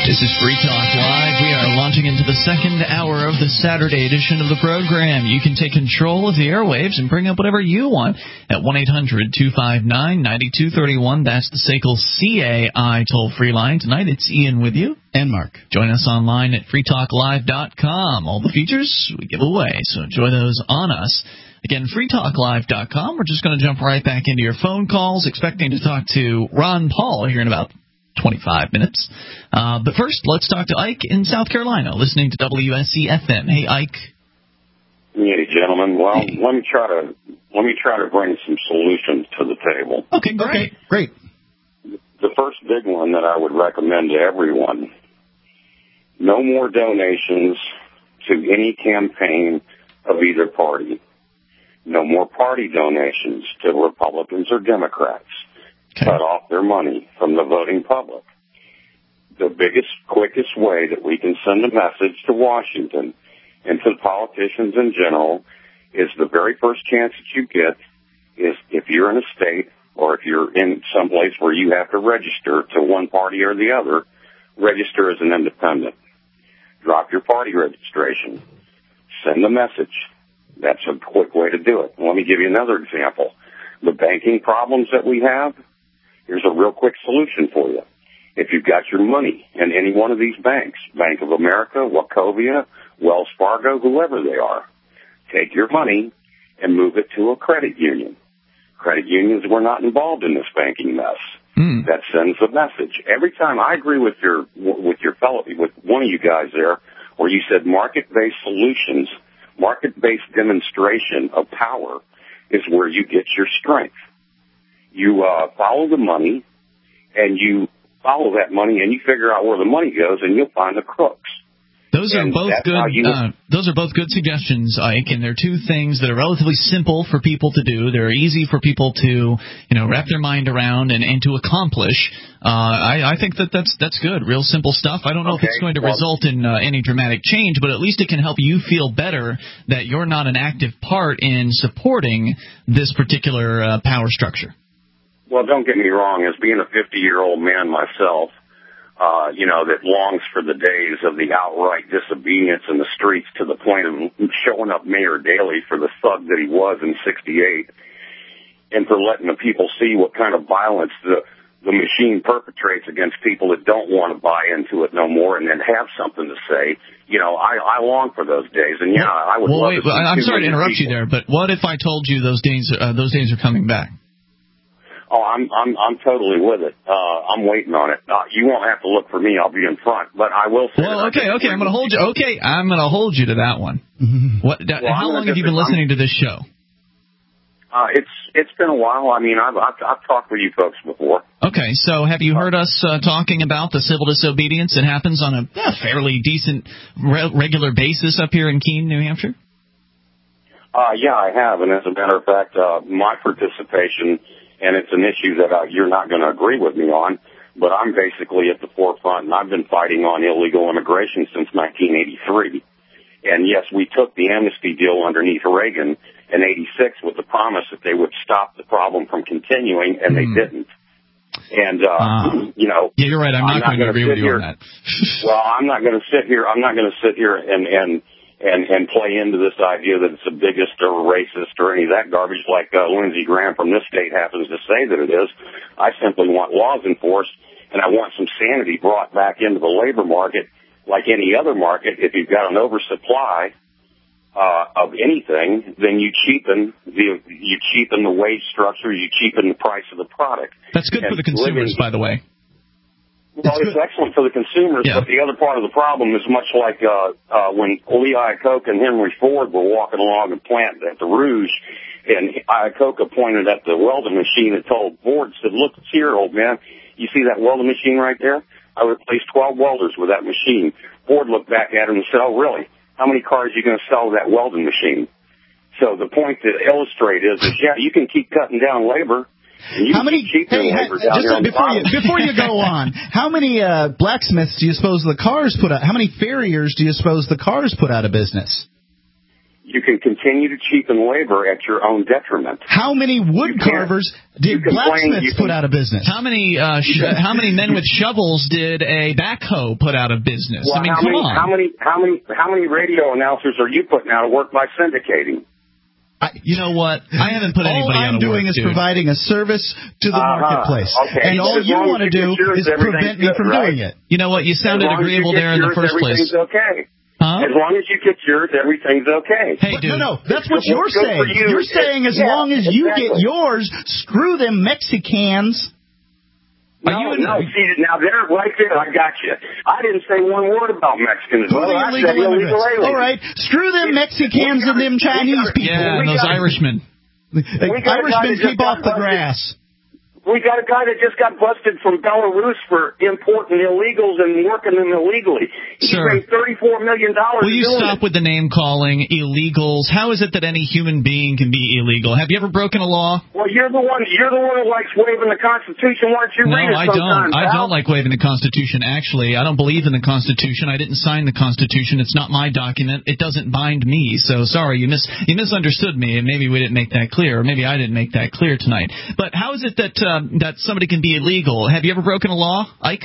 This is Free Talk Live. We are launching into the second hour of the Saturday edition of the program. You can take control of the airwaves and bring up whatever you want at 1-800-259-9231. That's the SACL CAI toll-free line. Tonight it's Ian with you. And Mark. Join us online at freetalklive.com. All the features we give away, so enjoy those on us. Again, freetalklive.com. We're just going to jump right back into your phone calls, expecting to talk to Ron Paul here in about 25 minutes. But first, let's talk to Ike in South Carolina, listening to WSC-FM. Hey, Ike. Hey, gentlemen. Well, let me try to bring some solutions to the table. Okay, great. The first big one that I would recommend to everyone: no more donations to any campaign of either party. No more party donations to Republicans or Democrats. Okay. Cut off their money from the voting public. The biggest, quickest way that we can send a message to Washington and to the politicians in general is the very first chance that you get is if you're in a state or if you're in some place where you have to register to one party or the other, register as an independent. Drop your party registration. Send a message. That's a quick way to do it. Let me give you another example. The banking problems that we have, here's a real quick solution for you. If you've got your money in any one of these banks, Bank of America, Wachovia, Wells Fargo, whoever they are, take your money and move it to a credit union. Credit unions were not involved in this banking mess. That sends a message. Every time I agree with one of you guys there, where you said market-based solutions, market-based demonstration of power is where you get your strength. You follow the money, and you follow that money, and you figure out where the money goes, and you'll find the crooks. Those are both good. Those are both good suggestions, Ike, and they're two things that are relatively simple for people to do. They're easy for people to, wrap their mind around and to accomplish. I think that's good. Real simple stuff. I don't know if it's going to result in any dramatic change, but at least it can help you feel better that you're not an active part in supporting this particular power structure. Well, don't get me wrong. As being a 50-year-old man myself, that longs for the days of the outright disobedience in the streets to the point of showing up Mayor Daley for the thug that he was in '68, and for letting the people see what kind of violence the machine perpetrates against people that don't want to buy into it no more and then have something to say. I long for those days, and I would love to see. I'm sorry to interrupt you there, but what if I told you those days are coming back? Oh, I'm totally with it. I'm waiting on it. You won't have to look for me. I'll be in front. But I will say. Well, okay. I'm going to hold you. Okay, I'm going to hold you to that one. How long have you been listening to this show? It's been a while. I mean, I've talked with you folks before. Okay, so have you heard us talking about the civil disobedience that happens on a fairly decent regular basis up here in Keene, New Hampshire? Yeah, I have, and as a matter of fact, my participation. And it's an issue that you're not going to agree with me on, but I'm basically at the forefront, and I've been fighting on illegal immigration since 1983. And yes, we took the amnesty deal underneath Reagan in '86 with the promise that they would stop the problem from continuing, and they didn't. And Yeah, you're right. I'm not going to agree with you on that. Well, I'm not going to sit here and play into this idea that it's a bigot or racist or any of that garbage like Lindsey Graham from this state happens to say that it is. I simply want laws enforced, and I want some sanity brought back into the labor market like any other market. If you've got an oversupply of anything, then you cheapen the wage structure, you cheapen the price of the product. That's good for the consumers, by the way. Well, it's excellent for the consumers, but the other part of the problem is much like when Lee Iacocca and Henry Ford were walking along the plant at the Rouge, and Iacocca pointed at the welding machine and told Ford, said, "Look here, old man, you see that welding machine right there? I replaced 12 welders with that machine." Ford looked back at him and said, "Oh, really? How many cars are you going to sell with that welding machine?" So the point to illustrate is you can keep cutting down labor. Before you go on, how many blacksmiths do you suppose the cars put out? How many farriers do you suppose the cars put out of business? you can continue to cheapen labor at your own detriment. How many wood carvers did blacksmiths put out of business? How many men with shovels did a backhoe put out of business? Well, I mean, come on. How many radio announcers are you putting out of work by syndicating? You know what? I haven't put anybody out of work. All I'm doing is providing a service to the marketplace. Okay. And all you want to do is prevent me from doing it. You know what? You sounded agreeable there in the first place. Everything's okay. Huh? As long as you get yours, everything's okay. Hey, dude. No, that's what you're saying. You're saying as long as you get yours, screw them Mexicans. No, see, now there, right there, I got you. I didn't say one word about Mexicans. Well, I said illegal aliens. All right, screw them Mexicans and them Chinese people. Yeah, and those Irishmen. Irishmen keep off the grass. We got a guy that just got busted from Belarus for importing illegals and working them illegally. He made $34 million. Will you stop with the name calling illegals? How is it that any human being can be illegal? Have you ever broken a law? Well, you're the one who likes waving the Constitution. Why don't you read it sometime? I don't like waving the Constitution, actually. I don't believe in the Constitution. I didn't sign the Constitution. It's not my document. It doesn't bind me. So, sorry, you misunderstood me, and maybe we didn't make that clear, or maybe I didn't make that clear tonight. But how is it that somebody can be illegal? Have you ever broken a law, Ike?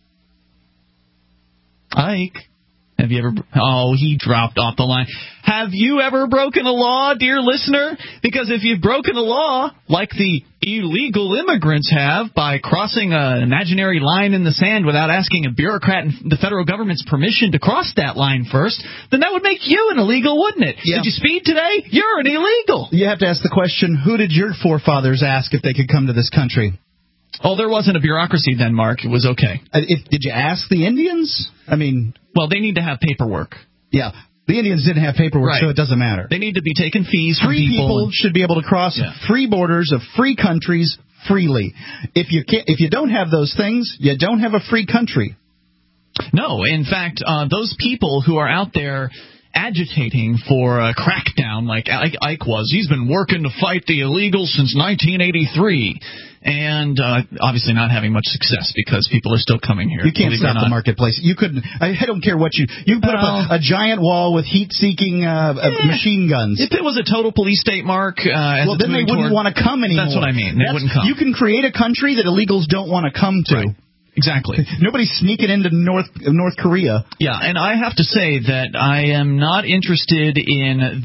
Ike? Have you ever... Oh, he dropped off the line. Have you ever broken a law, dear listener? Because if you've broken a law, like the illegal immigrants have, by crossing an imaginary line in the sand without asking a bureaucrat in the federal government's permission to cross that line first, then that would make you an illegal, wouldn't it? Yeah. Did you speed today? You're an illegal. You have to ask the question, who did your forefathers ask if they could come to this country? Oh, there wasn't a bureaucracy then, Mark. It was okay. Did you ask the Indians? I mean... Well, they need to have paperwork. Yeah. The Indians didn't have paperwork, right. So it doesn't matter. They need to be taking fees from people. Free people should be able to cross free borders of free countries freely. If you don't have those things, you don't have a free country. No. In fact, those people who are out there agitating for a crackdown like Ike was. He's been working to fight the illegals since 1983. And obviously not having much success because people are still coming here. You can't stop the marketplace. You couldn't. I don't care what you put up a giant wall with heat-seeking machine guns. If it was a total police state, Mark, well, then they wouldn't want to come anymore. That's what I mean. They wouldn't come. You can create a country that illegals don't want to come to. Right. Exactly. Nobody's sneaking into North Korea. Yeah, and I have to say that I am not interested in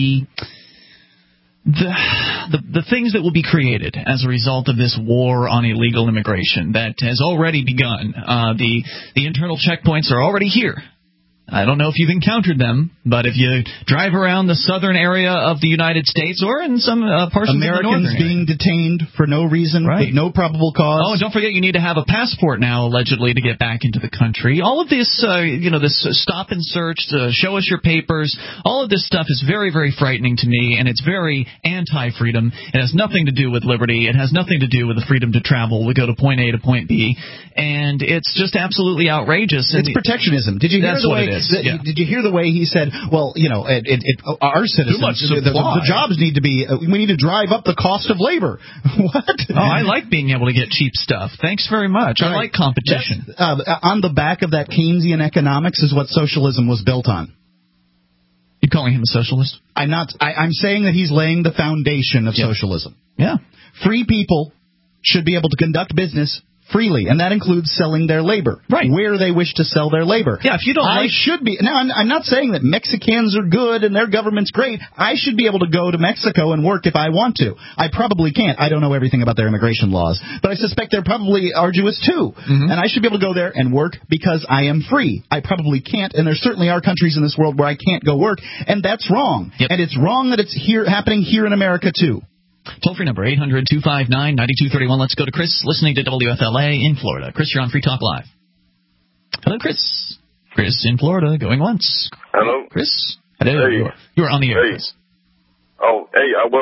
the things that will be created as a result of this war on illegal immigration that has already begun. The internal checkpoints are already here. I don't know if you've encountered them, but if you drive around the southern area of the United States or in some parts of the northern Americans being detained for no reason, with no probable cause. Oh, and don't forget you need to have a passport now, allegedly, to get back into the country. All of this, this stop and search, show us your papers, all of this stuff is very, very frightening to me, and it's very anti-freedom. It has nothing to do with liberty. It has nothing to do with the freedom to travel. We go to point A to point B, and it's just absolutely outrageous. It's protectionism. Did you hear the way? Did you hear the way he said, well, our citizens, the jobs need to be, we need to drive up the cost of labor. What? Oh, I like being able to get cheap stuff. Thanks very much. I like competition. On the back of that Keynesian economics is what socialism was built on. You calling him a socialist? I'm not. I'm saying that he's laying the foundation of socialism. Yeah. Free people should be able to conduct business freely, and that includes selling their labor, where they wish to sell their labor. Yeah, if you don't should be. Now, I'm not saying that Mexicans are good and their government's great. I should be able to go to Mexico and work if I want to. I probably can't. I don't know everything about their immigration laws, but I suspect they're probably arduous too. Mm-hmm. And I should be able to go there and work because I am free. I probably can't, and there certainly are countries in this world where I can't go work, and that's wrong. Yep. And it's wrong that it's happening here in America too. Toll-free number, 800-259-9231. Let's go to Chris, listening to WFLA in Florida. Chris, you're on Free Talk Live. Hello, Chris. Chris in Florida, going once. Hello. Chris. Hello. Hey. You are on the air, Chris. Oh, hey, well,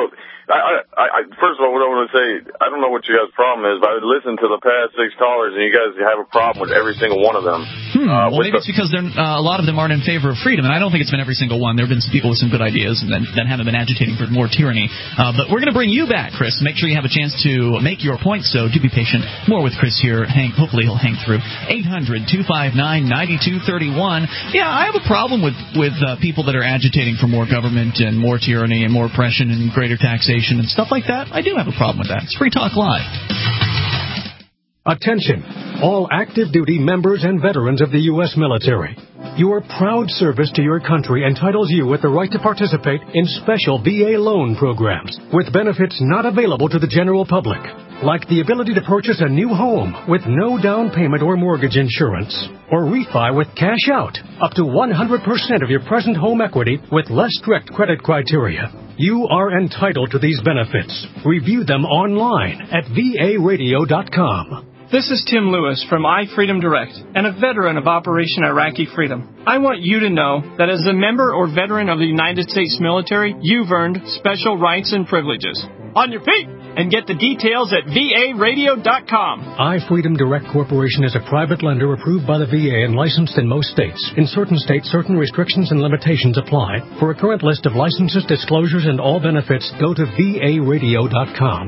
First of all, what I want to say, I don't know what you guys' problem is, but I listened to the past 6 callers, and you guys have a problem with every single one of them. Well, maybe it's because a lot of them aren't in favor of freedom, and I don't think it's been every single one. There have been some people with some good ideas and that haven't been agitating for more tyranny. But we're going to bring you back, Chris. Make sure you have a chance to make your point, so do be patient. More with Chris here. Hopefully he'll hang through. 800-259-9231. Yeah, I have a problem with people that are agitating for more government and more tyranny and more oppression and greater taxation and stuff like that. I do have a problem with that. It's Free Talk Live. Attention, all active duty members and veterans of the U.S. military. Your proud service to your country entitles you with the right to participate in special VA loan programs with benefits not available to the general public, like the ability to purchase a new home with no down payment or mortgage insurance, or refi with cash out, up to 100% of your present home equity with less strict credit criteria. You are entitled to these benefits. Review them online at VARadio.com. This is Tim Lewis from iFreedom Direct and a veteran of Operation Iraqi Freedom. I want you to know that as a member or veteran of the United States military, you've earned special rights and privileges. On your feet! And get the details at VARadio.com. iFreedom Direct Corporation is a private lender approved by the VA and licensed in most states. In certain states, certain restrictions and limitations apply. For a current list of licenses, disclosures, and all benefits, go to VARadio.com.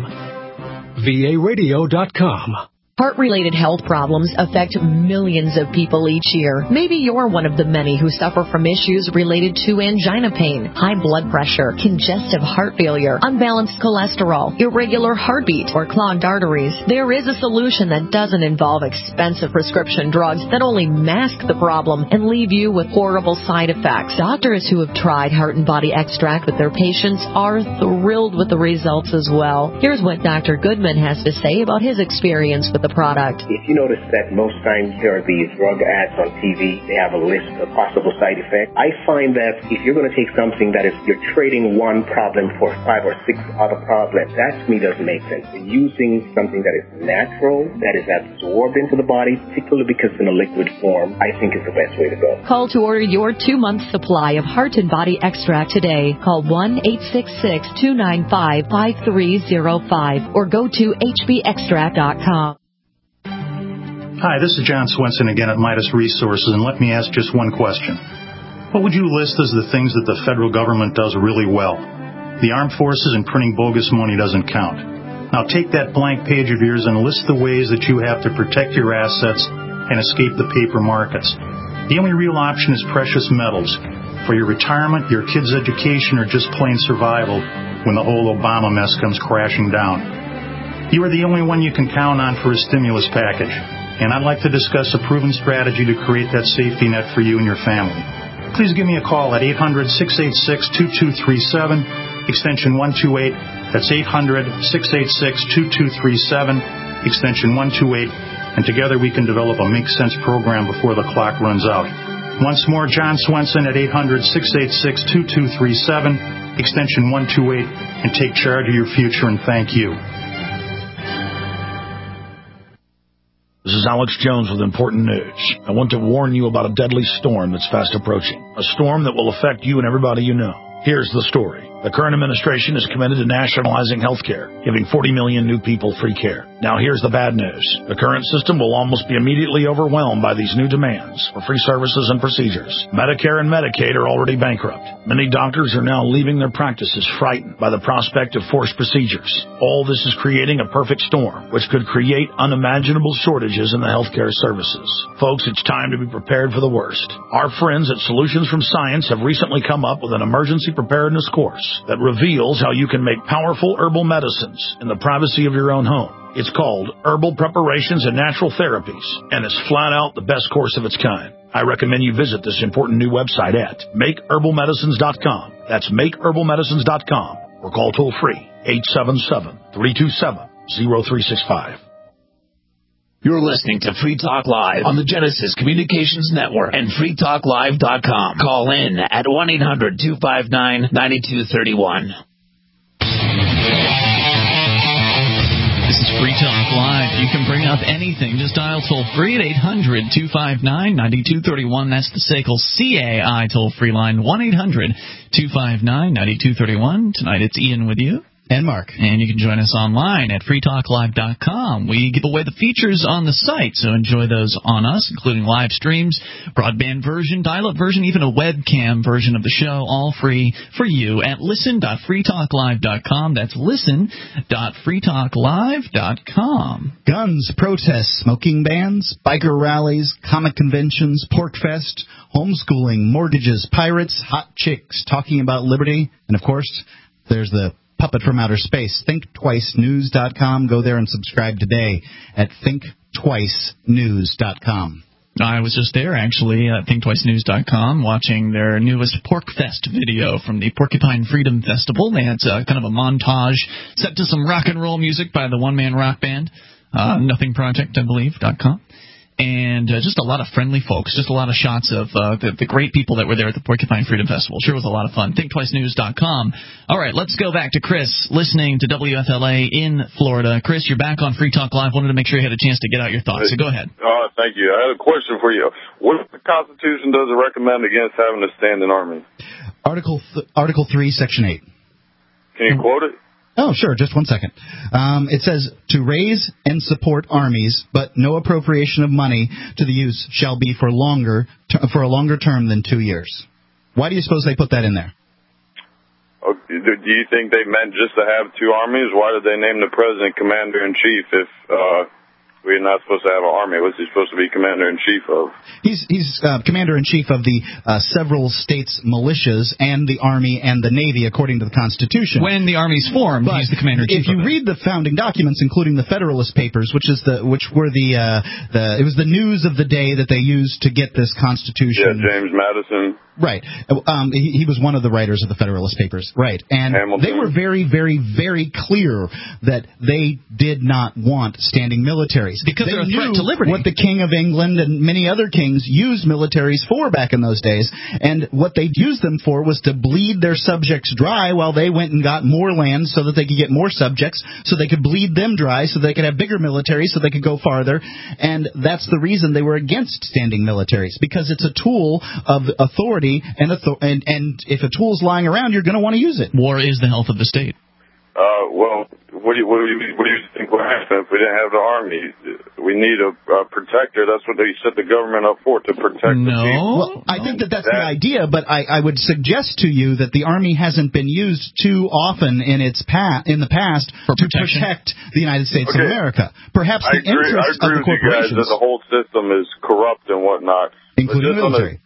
VARadio.com. Heart-related health problems affect millions of people each year. Maybe you're one of the many who suffer from issues related to angina pain, high blood pressure, congestive heart failure, unbalanced cholesterol, irregular heartbeat, or clogged arteries. There is a solution that doesn't involve expensive prescription drugs that only mask the problem and leave you with horrible side effects. Doctors who have tried Heart and Body Extract with their patients are thrilled with the results as well. Here's what Dr. Goodman has to say about his experience with the product. If you notice that most times there are these drug ads on TV, they have a list of possible side effects. I find that if you're going to take something that is, you're trading one problem for 5 or 6 other problems, that to me doesn't make sense. Using something that is natural, that is absorbed into the body, particularly because it's in a liquid form, I think is the best way to go. Call to order your 2-month supply of Heart and Body Extract today. Call 1-866-295-5305 or go to hbextract.com. Hi, this is John Swenson again at Midas Resources, and let me ask just one question. What would you list as the things that the federal government does really well? The armed forces and printing bogus money doesn't count. Now take that blank page of yours and list the ways that you have to protect your assets and escape the paper markets. The only real option is precious metals. For your retirement, your kids' education, or just plain survival when the whole Obama mess comes crashing down. You are the only one you can count on for a stimulus package. And I'd like to discuss a proven strategy to create that safety net for you and your family. Please give me a call at 800-686-2237, extension 128. That's 800-686-2237, extension 128. And together we can develop a Make Sense program before the clock runs out. Once more, John Swenson at 800-686-2237, extension 128, and take charge of your future, and thank you. This is Alex Jones with important news. I want to warn you about a deadly storm that's fast approaching. A storm that will affect you and everybody you know. Here's the story. The current administration is committed to nationalizing health care, giving 40 million new people free care. Now here's the bad news. The current system will almost be immediately overwhelmed by these new demands for free services and procedures. Medicare and Medicaid are already bankrupt. Many doctors are now leaving their practices frightened by the prospect of forced procedures. All this is creating a perfect storm, which could create unimaginable shortages in the healthcare services. Folks, it's time to be prepared for the worst. Our friends at Solutions from Science have recently come up with an emergency preparedness course that reveals how you can make powerful herbal medicines in the privacy of your own home. It's called Herbal Preparations and Natural Therapies, and it's flat out the best course of its kind. I recommend you visit this important new website at MakeHerbalMedicines.com. That's MakeHerbalMedicines.com, or call toll-free 877-327-0365. You're listening to Free Talk Live on the Genesis Communications Network and freetalklive.com. Call in at 1-800-259-9231. This is Free Talk Live. You can bring up anything. Just dial toll-free at 800-259-9231. That's the SACL CAI toll-free line, 1-800-259-9231. Tonight it's Ian with you. And Mark. And you can join us online at freetalklive.com. We give away the features on the site, so enjoy those on us, including live streams, broadband version, dial-up version, even a webcam version of the show, all free for you at listen.freetalklive.com. That's listen.freetalklive.com. Guns, protests, smoking bans, biker rallies, comic conventions, Porkfest, homeschooling, mortgages, pirates, hot chicks, talking about liberty, and, of course, there's the puppet from outer space, ThinkTwiceNews.com. Go there and subscribe today at ThinkTwiceNews.com. I was just there, actually, at ThinkTwiceNews.com, watching their newest Porkfest video from the Porcupine Freedom Festival. They had kind of a montage set to some rock and roll music by the one-man rock band, Nothing Project, I believe, .com. And just a lot of friendly folks, just a lot of shots of the great people that were there at the Porcupine Freedom Festival. Sure was a lot of fun. ThinkTwiceNews.com. All right, let's go back to Chris, listening to WFLA in Florida. Chris, you're back on Free Talk Live. Wanted to make sure you had a chance to get out your thoughts, so go ahead. Thank you. I had a question for you. What if the Constitution doesn't recommend against having a standing army? Article 3, Section 8. Can you quote it? Oh, sure. Just one second. It says, to raise and support armies, but no appropriation of money to the use shall be for a longer term than 2 years. Why do you suppose they put that in there? Do you think they meant just to have two armies? Why did they name the president commander-in-chief if we're not supposed to have an army? What's he supposed to be commander-in-chief of? He's commander-in-chief of the several states' militias and the Army and the Navy, according to the Constitution. When the Army's formed, he's the commander-in-chief. If you read the founding documents, including the Federalist Papers, it was the news of the day that they used to get this Constitution. Yeah, James Madison. Right. He was one of the writers of the Federalist Papers. Right. And Hamilton. They were very, very, very clear that they did not want standing militaries. Because they're a threat to liberty. What the King of England and many other kings used militaries for back in those days. And what they used them for was to bleed their subjects dry while they went and got more land so that they could get more subjects, so they could bleed them dry, so they could have bigger militaries, so they could go farther. And that's the reason they were against standing militaries, because it's a tool of authority. And if a tool's lying around, you're going to want to use it. War is the health of the state. Well, what do you think would happen if we didn't have the army? We need a protector. That's what they set the government up for, to protect the people. Well, I think that's the idea, but I would suggest to you that the army hasn't been used too often in the past to protect the United States of America. Perhaps the interests of the corporations. I agree with you guys that the whole system is corrupt and whatnot, including the military.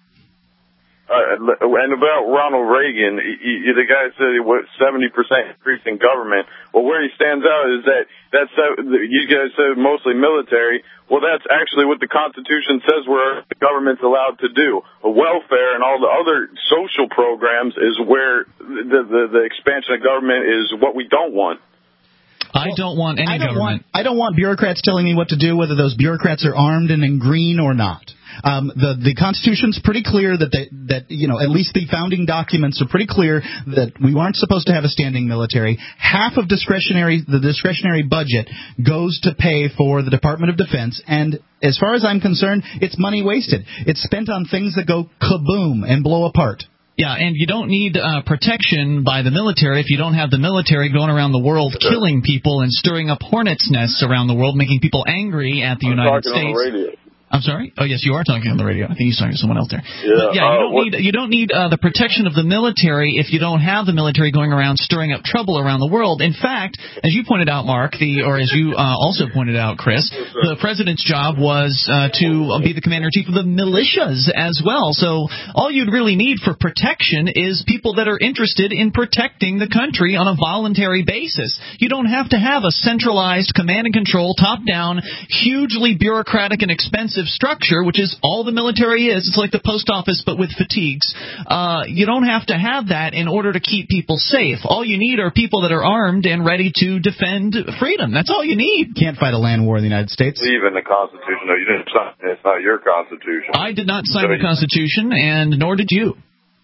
And about Ronald Reagan, the guy said 70% increase in government. Well, where he stands out is that's you guys said mostly military. Well, that's actually what the Constitution says where the government's allowed to do. Welfare and all the other social programs is where the expansion of government is what we don't want. I don't want any government. I don't want bureaucrats telling me what to do, whether those bureaucrats are armed and in green or not. The Constitution's pretty clear that at least the founding documents are pretty clear that we aren't supposed to have a standing military. Half of the discretionary budget goes to pay for the Department of Defense, and as far as I'm concerned, it's money wasted. It's spent on things that go kaboom and blow apart. Yeah, and you don't need protection by the military if you don't have the military going around the world killing people and stirring up hornets' nests around the world, making people angry at the United States. On the radio. I'm sorry? Oh, yes, you are talking on the radio. I think he's talking to someone else there. Yeah, but yeah, you don't need the protection of the military if you don't have the military going around stirring up trouble around the world. In fact, as you pointed out, Mark, or as you also pointed out, Chris, the president's job was to be the commander-in-chief of the militias as well. So all you'd really need for protection is people that are interested in protecting the country on a voluntary basis. You don't have to have a centralized command and control, top-down, hugely bureaucratic and expensive structure, which is all the military is. It's like the post office, but with fatigues. You don't have to have that in order to keep people safe. All you need are people that are armed and ready to defend freedom. That's all you need. Can't fight a land war in the United States. Believe in the Constitution. No, you didn't sign it. It's not your Constitution. I did not sign the Constitution, and nor did you.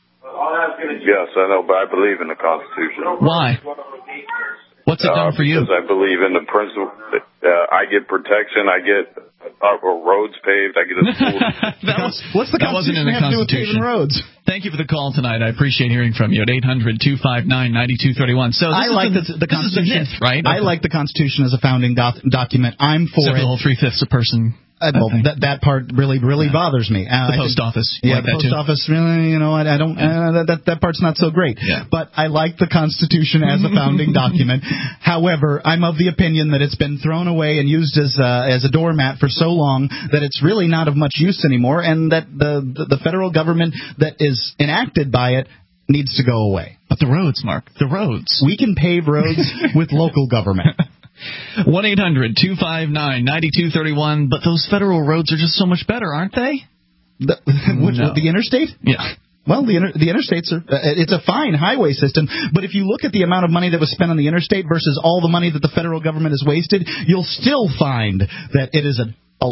Yes, I know, but I believe in the Constitution. Why? What's it done for you? Because I believe in the principle. I get protection. I get roads paved. I get a school. What's the Constitution have to do with paving roads? Thank you for the call tonight. I appreciate hearing from you at 800-259-9231. So I like the Constitution, myth, right? I like the Constitution as a founding document. I'm for it. The whole 3/5 a person. That part really bothers me. The post office. Yeah, the post office. Really, I don't. That part's not so great. Yeah. But I like the Constitution as a founding document. However, I'm of the opinion that it's been thrown away and used as a doormat for so long that it's really not of much use anymore, and that the federal government that is enacted by it needs to go away. But the roads, Mark. The roads. We can pave roads with local government. 1-800-259-9231, but those federal roads are just so much better, aren't they? The interstate? Yeah. Well, the interstates are it's a fine highway system, but if you look at the amount of money that was spent on the interstate versus all the money that the federal government has wasted, you'll still find that it is a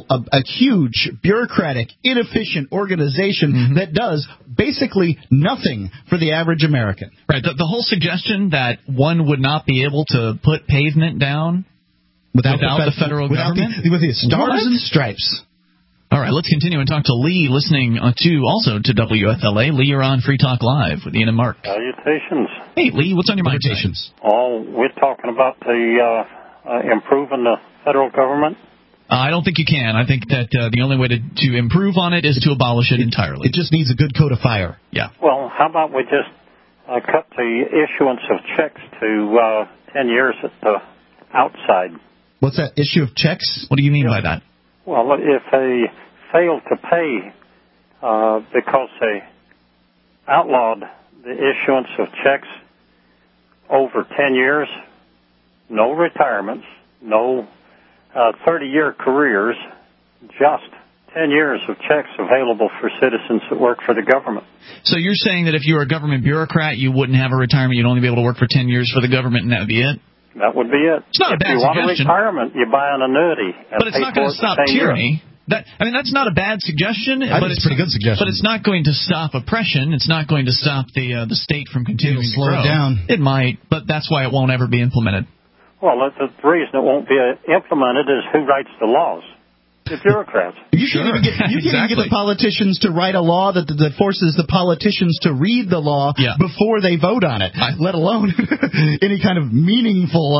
huge, bureaucratic, inefficient organization that does basically nothing for the average American. Right. The whole suggestion that one would not be able to put pavement down without the federal government? With the stars and stripes. All right, let's continue and talk to Lee, listening to WFLA. Lee, you're on Free Talk Live with Ian and Mark. Salutations. Hey, Lee, what's on your mind? We're talking about the improving the federal government. I don't think you can. I think that the only way to improve on it is to abolish it entirely. It just needs a good coat of fire. Yeah. Well, how about we just cut the issuance of checks to 10 years at the outside? What's that, issue of checks? What do you mean by that? Well, if they fail to pay because they outlawed the issuance of checks over 10 years, no retirements, no 30-year careers, just 10 years of checks available for citizens that work for the government. So you're saying that if you were a government bureaucrat, you wouldn't have a retirement, you'd only be able to work for 10 years for the government, and that would be it? That would be it. It's not a bad suggestion. If you want a retirement, you buy an annuity. But it's not going to stop tyranny. That's not a bad suggestion. But it's a pretty good suggestion. But it's not going to stop oppression. It's not going to stop the state from continuing to slow grow. it down. It might, but that's why it won't ever be implemented. Well, the reason it won't be implemented is who writes the laws. The bureaucrats. You can't even get the politicians to write a law that forces the politicians to read the law before they vote on it, let alone any kind of meaningful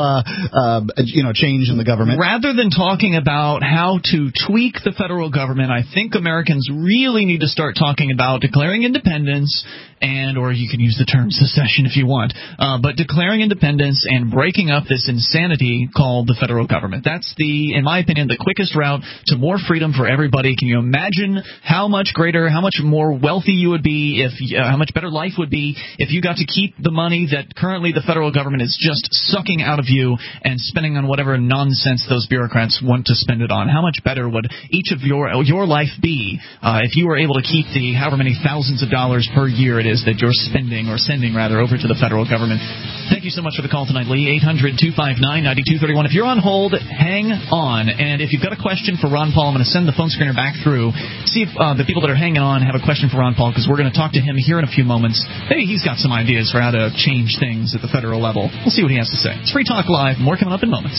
change in the government. Rather than talking about how to tweak the federal government, I think Americans really need to start talking about declaring independence or you can use the term secession if you want, but declaring independence and breaking up this insanity called the federal government. That's in my opinion, the quickest route to more freedom for everybody. Can you imagine how much more wealthy you would be, how much better life would be if you got to keep the money that currently the federal government is just sucking out of you and spending on whatever nonsense those bureaucrats want to spend it on? How much better would each of your life be if you were able to keep the however many thousands of dollars per year it is that you're spending or sending rather over to the federal government? Thank you so much for the call tonight, Lee. 800-259-9231. If you're on hold, hang on. And if you've got a question for Ron Paul, I'm going to send the phone screener back through, see if the people that are hanging on have a question for Ron Paul, because we're going to talk to him here in a few moments. Maybe he's got some ideas for how to change things at the federal level. We'll see what he has to say. It's Free Talk Live. More coming up in moments.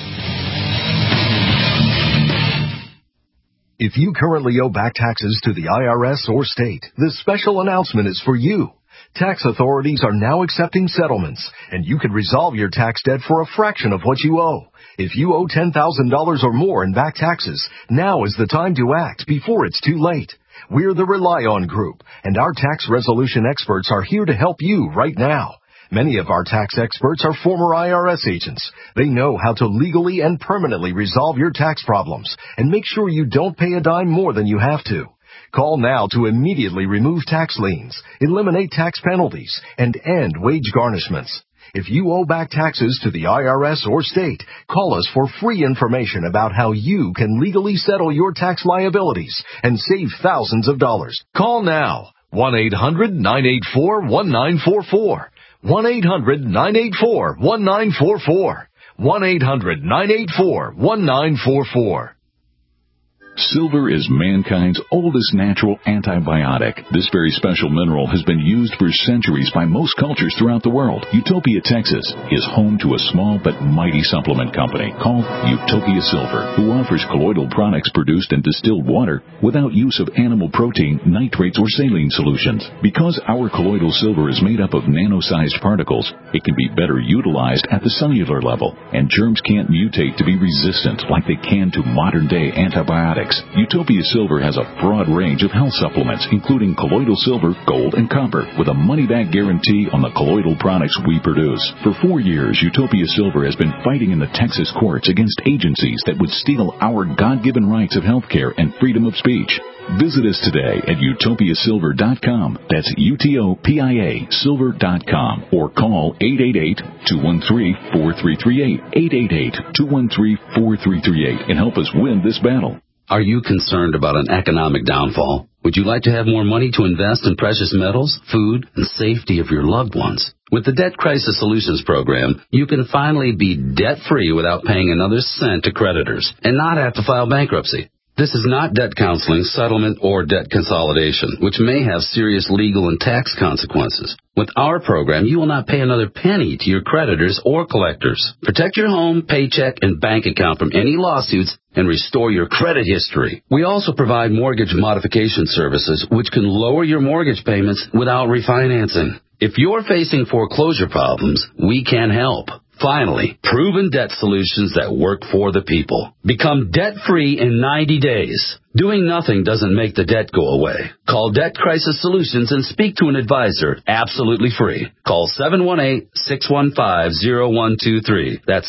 If you currently owe back taxes to the IRS or state, this special announcement is for you. Tax authorities are now accepting settlements, and you can resolve your tax debt for a fraction of what you owe. If you owe $10,000 or more in back taxes, now is the time to act before it's too late. We're the Rely On Group, and our tax resolution experts are here to help you right now. Many of our tax experts are former IRS agents. They know how to legally and permanently resolve your tax problems and make sure you don't pay a dime more than you have to. Call now to immediately remove tax liens, eliminate tax penalties, and end wage garnishments. If you owe back taxes to the IRS or state, call us for free information about how you can legally settle your tax liabilities and save thousands of dollars. Call now. 1-800-984-1944. 1-800-984-1944. 1-800-984-1944. Silver is mankind's oldest natural antibiotic. This very special mineral has been used for centuries by most cultures throughout the world. Utopia, Texas is home to a small but mighty supplement company called Utopia Silver, who offers colloidal products produced in distilled water without use of animal protein, nitrates, or saline solutions. Because our colloidal silver is made up of nano-sized particles, it can be better utilized at the cellular level, and germs can't mutate to be resistant like they can to modern-day antibiotics. Utopia Silver has a broad range of health supplements, including colloidal silver, gold, and copper, with a money-back guarantee on the colloidal products we produce. For 4 years, Utopia Silver has been fighting in the Texas courts against agencies that would steal our God-given rights of health care and freedom of speech. Visit us today at utopiasilver.com. That's UTOPIA silver.com, or call 888-213-4338, 888-213-4338, and help us win this battle. Are you concerned about an economic downfall? Would you like to have more money to invest in precious metals, food, and safety of your loved ones? With the Debt Crisis Solutions Program, you can finally be debt-free without paying another cent to creditors and not have to file bankruptcy. This is not debt counseling, settlement, or debt consolidation, which may have serious legal and tax consequences. With our program, you will not pay another penny to your creditors or collectors. Protect your home, paycheck, and bank account from any lawsuits and restore your credit history. We also provide mortgage modification services, which can lower your mortgage payments without refinancing. If you're facing foreclosure problems, we can help. Finally, proven debt solutions that work for the people. Become debt-free in 90 days. Doing nothing doesn't make the debt go away. Call Debt Crisis Solutions and speak to an advisor absolutely free. Call 718-615-0123. That's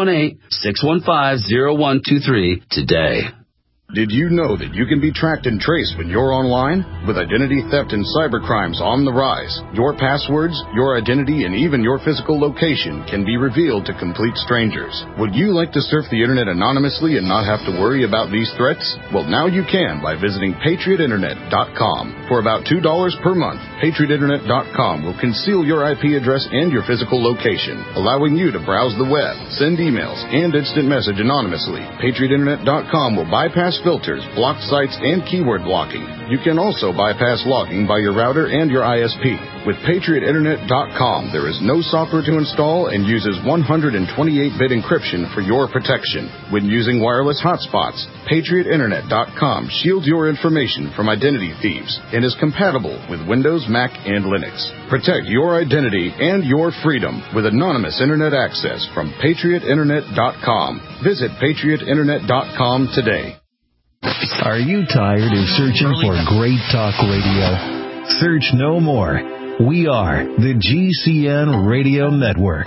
718-615-0123 today. Did you know that you can be tracked and traced when you're online? With identity theft and cybercrimes on the rise, your passwords, your identity, and even your physical location can be revealed to complete strangers. Would you like to surf the internet anonymously and not have to worry about these threats? Well, now you can by visiting PatriotInternet.com. For about $2 per month, PatriotInternet.com will conceal your IP address and your physical location, allowing you to browse the web, send emails, and instant message anonymously. PatriotInternet.com will bypass filters, block sites, and keyword blocking. You can also bypass logging by your router and your ISP. With PatriotInternet.com, there is no software to install and uses 128-bit encryption for your protection. When using wireless hotspots, PatriotInternet.com shields your information from identity thieves and is compatible with Windows, Mac, and Linux. Protect your identity and your freedom with anonymous Internet access from PatriotInternet.com. Visit PatriotInternet.com today. Are you tired of searching for great talk radio? Search no more. We are the GCN Radio Network.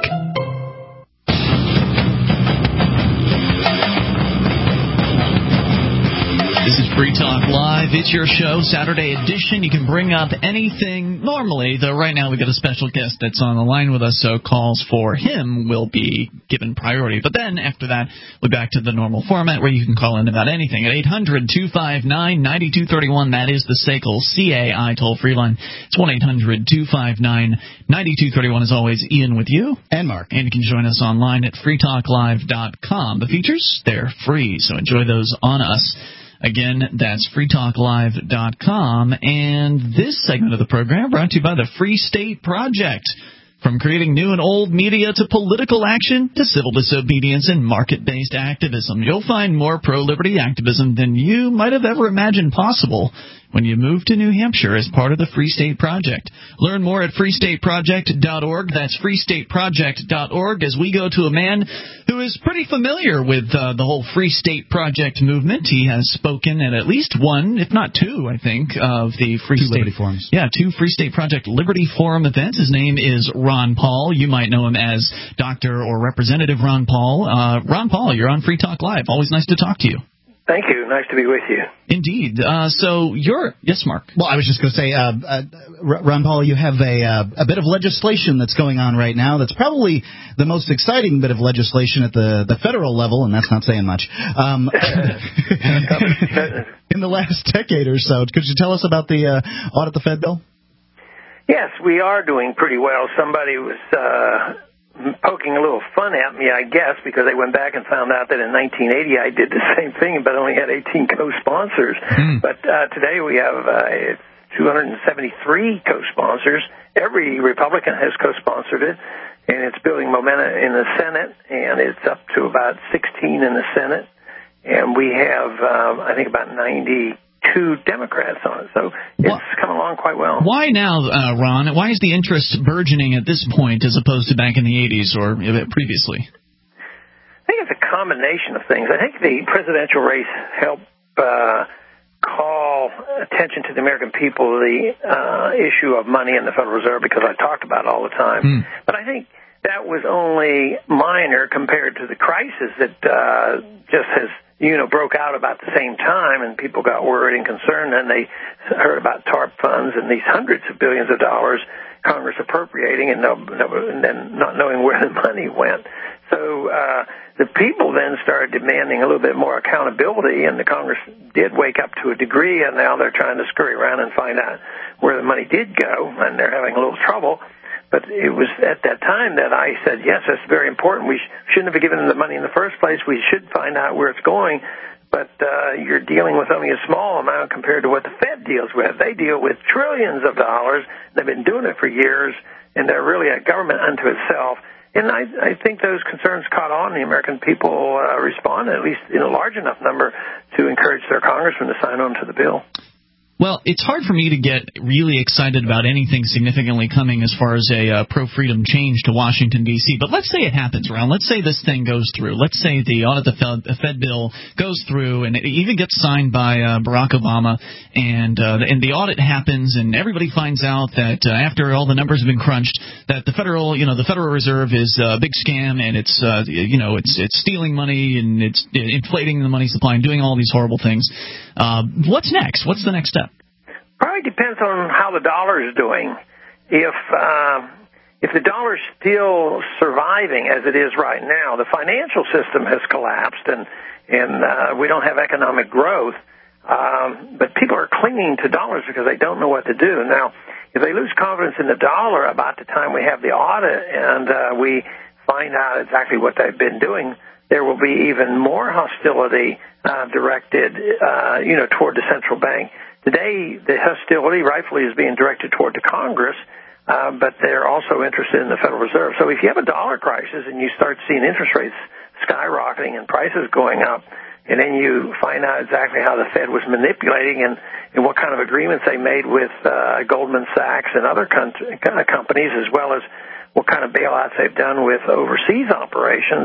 This is Free Talk Live. It's your show, Saturday edition. You can bring up anything normally, though right now we've got a special guest that's on the line with us, so calls for him will be given priority. But then, after that, we're back to the normal format where you can call in about anything at 800-259-9231. That is the SACL CAI toll-free line. It's 1-800-259-9231. As always, Ian with you. And Mark. And you can join us online at freetalklive.com. The features, they're free, so enjoy those on us. Again, that's freetalklive.com, and this segment of the program brought to you by the Free State Project. From creating new and old media to political action to civil disobedience and market-based activism, you'll find more pro-liberty activism than you might have ever imagined possible when you move to New Hampshire as part of the Free State Project. Learn more at freestateproject.org. That's freestateproject.org as we go to a man who is pretty familiar with the whole Free State Project movement. He has spoken at least one, if not two, I think, of the Free State Liberty Forums. Yeah, two Free State Project Liberty Forum events. His name is Ron Paul. You might know him as Dr. or Representative Ron Paul. Ron Paul, you're on Free Talk Live. Always nice to talk to you. Thank you. Nice to be with you. Indeed. So you're... Yes, Mark. Well, I was just going to say, Ron Paul, you have a bit of legislation that's going on right now that's probably the most exciting bit of legislation at the federal level, and that's not saying much, in the last decade or so. Could you tell us about the Audit the Fed bill? Yes, we are doing pretty well. Somebody was poking a little fun at me, I guess, because they went back and found out that in 1980 I did the same thing, but only had 18 co-sponsors. But today we have 273 co-sponsors. Every Republican has co-sponsored it, and it's building momentum in the Senate, and it's up to about 16 in the Senate. And we have, I think, about 92 Democrats on it. So it's come along quite well. Why now, Ron? Why is the interest burgeoning at this point as opposed to back in the 80s or previously? I think it's a combination of things. I think the presidential race helped call attention to the American people the issue of money in the Federal Reserve, because I talked about it all the time. But I think that was only minor compared to the crisis that just has broke out about the same time, and people got worried and concerned, and they heard about TARP funds and these hundreds of billions of dollars Congress appropriating and then not knowing where the money went. So the people then started demanding a little bit more accountability, and the Congress did wake up to a degree, and now they're trying to scurry around and find out where the money did go, and they're having a little trouble. But it was at that time that I said, yes, that's very important. We shouldn't have given them the money in the first place. We should find out where it's going. But you're dealing with only a small amount compared to what the Fed deals with. They deal with trillions of dollars. They've been doing it for years, and they're really a government unto itself. And I think those concerns caught on. The American people responded, at least in a large enough number, to encourage their congressman to sign on to the bill. Well, it's hard for me to get really excited about anything significantly coming as far as a pro-freedom change to Washington, D.C. But let's say it happens, Ron. Let's say this thing goes through. Let's say the audit the Fed bill goes through, and it even gets signed by Barack Obama, and the audit happens, and everybody finds out that after all the numbers have been crunched, that the Federal Reserve is a big scam, and it's stealing money, and it's inflating the money supply and doing all these horrible things. What's next? What's the next step? Probably depends on how the dollar is doing. If the dollar is still surviving as it is right now, the financial system has collapsed, and we don't have economic growth. But people are clinging to dollars because they don't know what to do. Now, if they lose confidence in the dollar about the time we have the audit and we find out exactly what they've been doing, there will be even more hostility directed, toward the central bank. Today, the hostility rightfully is being directed toward the Congress, but they're also interested in the Federal Reserve. So if you have a dollar crisis and you start seeing interest rates skyrocketing and prices going up, and then you find out exactly how the Fed was manipulating and what kind of agreements they made with Goldman Sachs and other companies, as well as what kind of bailouts they've done with overseas operations,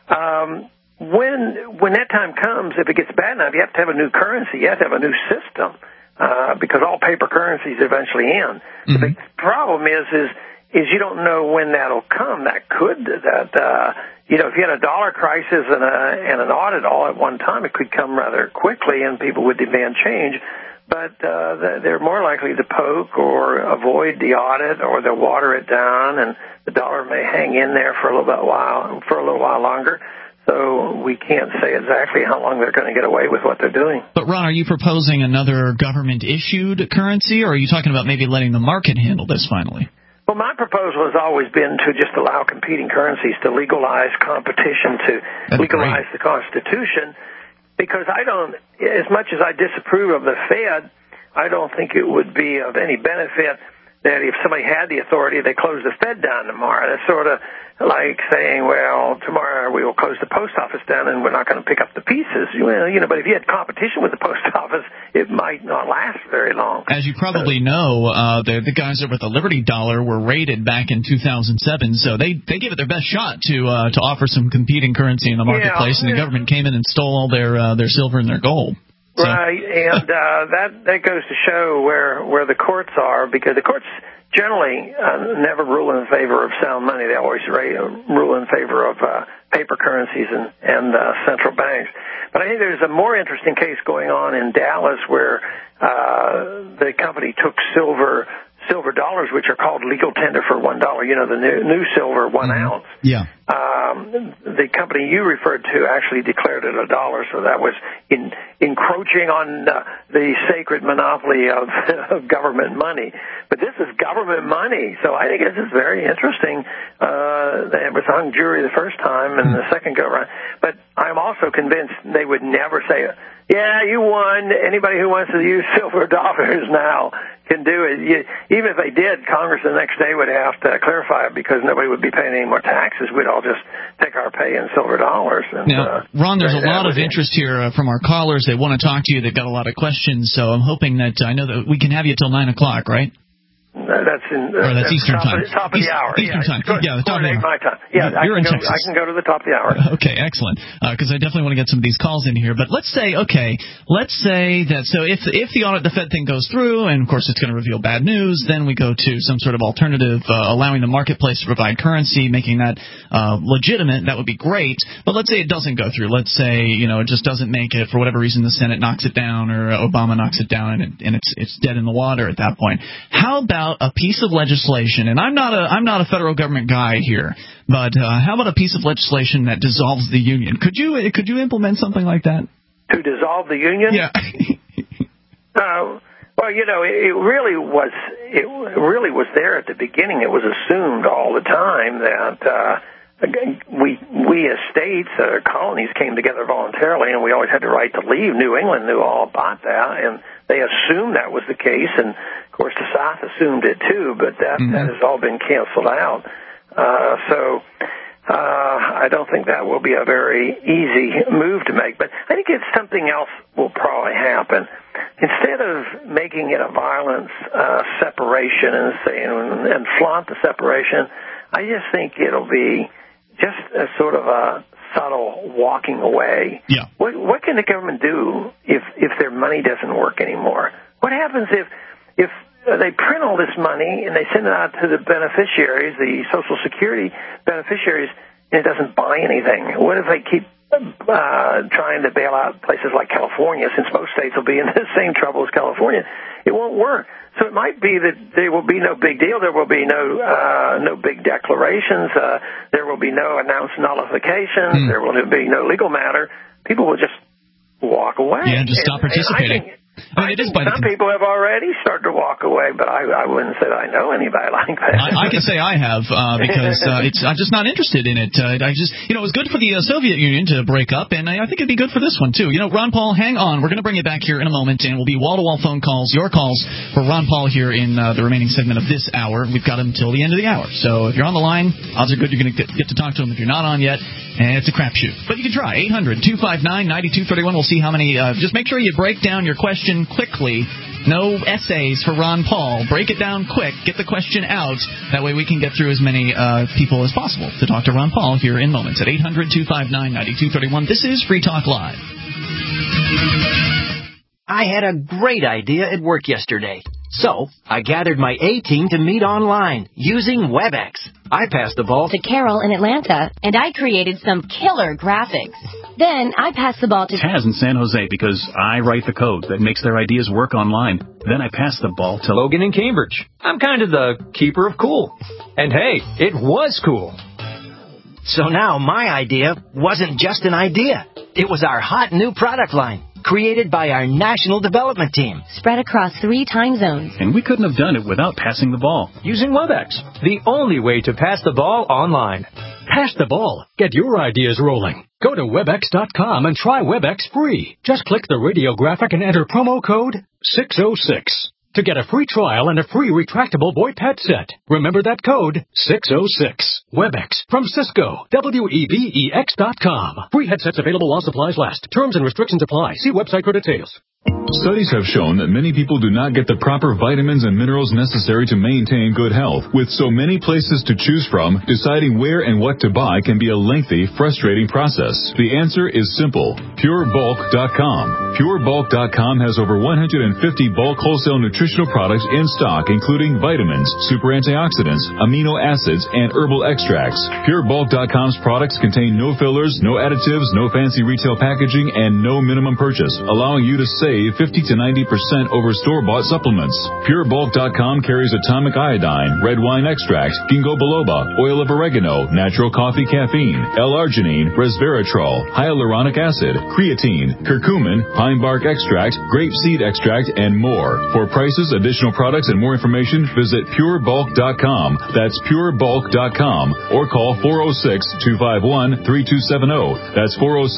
when that time comes, if it gets bad enough, you have to have a new currency. You have to have a new system. Because all paper currencies eventually end. Mm-hmm. The big problem is you don't know when that'll come. If you had a dollar crisis and an audit all at one time, it could come rather quickly, and people would demand change. But they're more likely to poke or avoid the audit, or they'll water it down, and the dollar may hang in there for a little while longer. So we can't say exactly how long they're going to get away with what they're doing. But, Ron, are you proposing another government-issued currency, or are you talking about maybe letting the market handle this finally? Well, my proposal has always been to just allow competing currencies to legalize competition, legalize the Constitution, because as much as I disapprove of the Fed, I don't think it would be of any benefit that if somebody had the authority, they close the Fed down tomorrow. That's sort of like saying, well, tomorrow we will close the post office down and we're not going to pick up the pieces. But if you had competition with the post office, it might not last very long. As you probably know, the guys over at the Liberty Dollar were raided back in 2007, so they gave it their best shot to offer some competing currency in the marketplace, and the government came in and stole all their silver and their gold. So. Right, and that goes to show where the courts are, because the courts generally never rule in favor of sound money. They always rule in favor of paper currencies and central banks. But I think there's a more interesting case going on in Dallas where the company took silver dollars, which are called legal tender for $1. The new silver 1 ounce. Yeah. The company you referred to actually declared it $1, so that was encroaching encroaching on the sacred monopoly of government money. But this is government money, so I think this is very interesting. It was hung jury the first time and the second go-around. But I'm also convinced they would never say, yeah, you won. Anybody who wants to use silver dollars now can do it. Even if they did, Congress the next day would have to clarify it because nobody would be paying any more taxes. We'd all just take our pay in silver dollars. And, now, Ron, there's a lot of interest here from our callers. They want to talk to you. They've got a lot of questions, so I'm hoping that I know that we can have you till 9 o'clock, right? That's Eastern time. Top of the hour. Eastern time. Yeah, the top of the hour. My time. Yeah, You're in Texas. I can go to the top of the hour. Okay, excellent. Because I definitely want to get some of these calls in here. But let's say that so if the audit the Fed thing goes through, and of course it's going to reveal bad news, then we go to some sort of alternative, allowing the marketplace to provide currency, making that legitimate. That would be great. But let's say it doesn't go through. Let's say it just doesn't make it for whatever reason. The Senate knocks it down, or Obama knocks it down, and it's dead in the water at that point. How about a piece of legislation, and I'm not a federal government guy here, but how about a piece of legislation that dissolves the union? Could you implement something like that? To dissolve the union? Yeah. Well, it really was there at the beginning. It was assumed all the time that we as states, colonies came together voluntarily, and we always had the right to leave. New England knew all about that, and they assumed that was the case, and of course the South assumed it too, but that has all been canceled out. So I don't think that will be a very easy move to make, but I think it's something else will probably happen. Instead of making it a violent separation and flaunt the separation, I just think it'll be just a sort of a subtle walking away. Yeah. What can the government do if their money doesn't work anymore? What happens if they print all this money and they send it out to the beneficiaries, the Social Security beneficiaries, and it doesn't buy anything? What if they keep trying to bail out places like California, since most states will be in the same trouble as California? It won't work. So it might be that there will be no big deal. There will be no big declarations. There will be no announced nullifications. There will be no legal matter. People will just walk away. Yeah, just stop participating. Some people have already started to walk away, but I wouldn't say that I know anybody like that. I can say I have because I'm just not interested in it. I just, it was good for the Soviet Union to break up, and I think it'd be good for this one too. Ron Paul, hang on. We're going to bring you back here in a moment, and we'll be wall-to-wall phone calls, your calls for Ron Paul here in the remaining segment of this hour. We've got him till the end of the hour, so if you're on the line, odds are good you're going to get to talk to him. If you're not on yet, it's a crapshoot, but you can try. 800-259-9231. We'll see how many. Just make sure you break down your question quickly. No essays for Ron Paul. Break it down quick. Get the question out. That way we can get through as many people as possible to talk to Ron Paul here in moments at 800-259-9231. This is Free Talk Live. I had a great idea at work yesterday. So, I gathered my A-team to meet online using WebEx. I passed the ball to Carol in Atlanta, and I created some killer graphics. Then I passed the ball to Taz in San Jose because I write the code that makes their ideas work online. Then I passed the ball to Logan in Cambridge. I'm kind of the keeper of cool. And hey, it was cool. So now my idea wasn't just an idea. It was our hot new product line, created by our national development team. Spread across 3 time zones. And we couldn't have done it without passing the ball. Using WebEx, the only way to pass the ball online. Pass the ball. Get your ideas rolling. Go to WebEx.com and try WebEx free. Just click the radio graphic and enter promo code 606 to get a free trial and a free retractable VoIP headset. Remember that code, 606. WebEx from Cisco. WEBEX.com. Free headsets available while supplies last. Terms and restrictions apply. See website for details. Studies have shown that many people do not get the proper vitamins and minerals necessary to maintain good health. With so many places to choose from, deciding where and what to buy can be a lengthy, frustrating process. The answer is simple. PureBulk.com. PureBulk.com has over 150 bulk wholesale nutritional products in stock, including vitamins, super antioxidants, amino acids, and herbal extracts. PureBulk.com's products contain no fillers, no additives, no fancy retail packaging, and no minimum purchase, allowing you to save 50 to 90% over store-bought supplements. PureBulk.com carries atomic iodine, red wine extract, ginkgo biloba, oil of oregano, natural coffee caffeine, L-arginine, resveratrol, hyaluronic acid, creatine, curcumin, pine bark extract, grape seed extract, and more. For prices, additional products, and more information, visit PureBulk.com. That's PureBulk.com. Or call 406-251-3270. That's